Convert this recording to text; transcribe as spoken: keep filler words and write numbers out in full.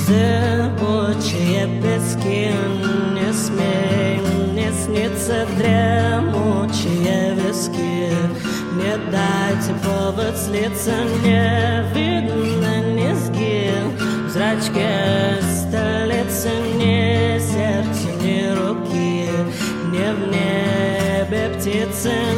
Зыбучие пески, не смей, не снится дремучие виски. Не дайте повод слиться, не видно низги. В зрачке столицы ни сердца, ни руки, не в небе птицы.